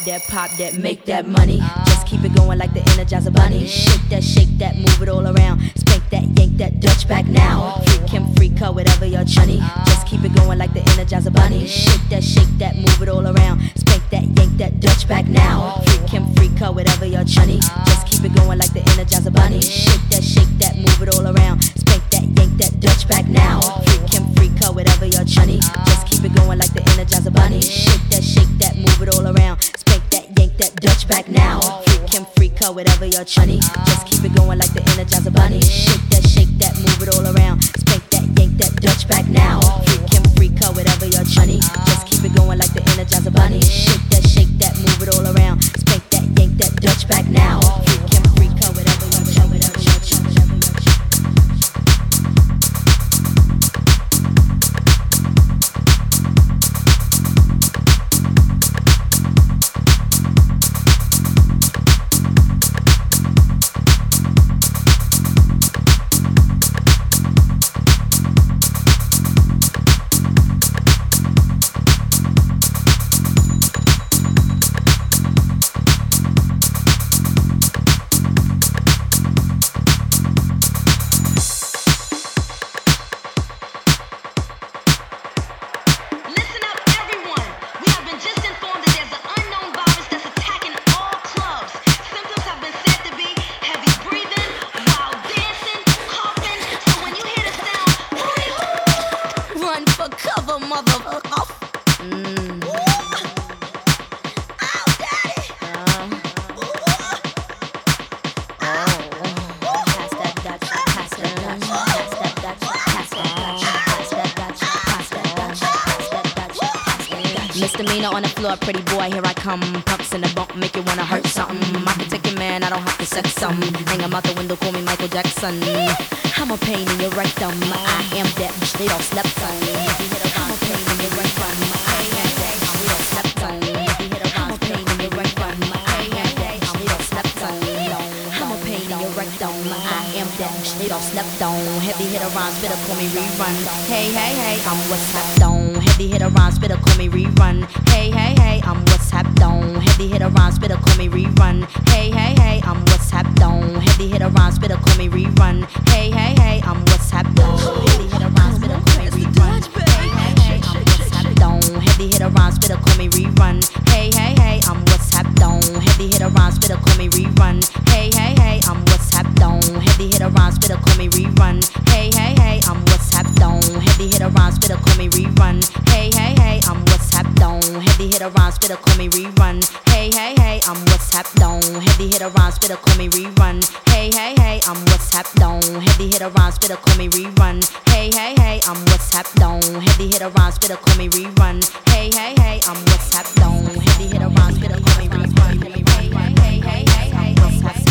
pop that, make that money. Just keep it going like the Energizer Bunny. Shake that, move it all around. Spank that, yank that, Dutch back now. Freak him, freak her, whatever your chunny. Just keep it going like the Energizer Bunny. Shake that, move it all around. Spank that, yank that, Dutch back now. Freak him, freak her, whatever your chunny. Just keep it going like the Energizer Bunny. Shake that, move it all around. Spank that, yank that, Dutch back now. Freak him, freak her, whatever your chunny. Just keep it going like the Energizer Bunny. Shake that, move it all around. Spank that, yank that, Dutch back now. Freak him, freak her, whatever your chunny. Just keep it going like the Energizer Bunny. Shake that, move it all around. Spank that, yank that, Dutch back now. Freak him, freak her, whatever your chunny. Just keep it going like the Energizer Bunny. Shake that, move it all around. Spank that, yank that, Dutch back now. Freak him, freak her, whatever your chunny. Misdemeanor on the floor, pretty boy, here I come. Pumps in the bump, make you wanna hurt something. I can take your man, I don't have to sex some. Hang him out the window, call me Michael Jackson. I'm a pain in your rectum. I am that bitch they don't slept on. I'm a pain in your rectum. I am that bitch they don't slept on. I'm a pain in your rectum. I am that bitch they don't slept on. I'm a pain in your rectum. I am that bitch they don't slept on. Heavy hitter rhymes, better call me rerun. Hey, I'm what's happened on. Heavy hitter rhymes, better call me rerun. Hey, I'm what's happened on. Heavy hitter rhymes, better call me rerun. Hey, I'm what's happened on. Heavy hitter rhymes, better call me rerun. Hey, I'm what's happened on. Heavy hitter rhymes, better call me rerun. Hey, I'm what's happened on. Heavy hitter rhymes, better call me rerun. Hey, I'm what's happened on. Heavy hitter rhymes, better call me rerun. Hey, I'm what's happened on. Heavy hitter rhymes, better call me rerun. Hey, I'm what's happened on. Heavy hitter rhymes, better call me rerun. Hey, I'm what's happened on. Heavy hitter rhymes, better call me rerun. Hey, I'm what's happened on. Heavy hitter rhymes, better call me rerun. Hey, I'm what's happened on. Heavy hitter rhymes, better call me rerun. Hey, I'm what's happened on. Heavy hitter rhymes, better call me rerun. Hey, I'm what's happened on. Heavy hitter rhymes, better call me rerun. Hey, I'm what's happened on.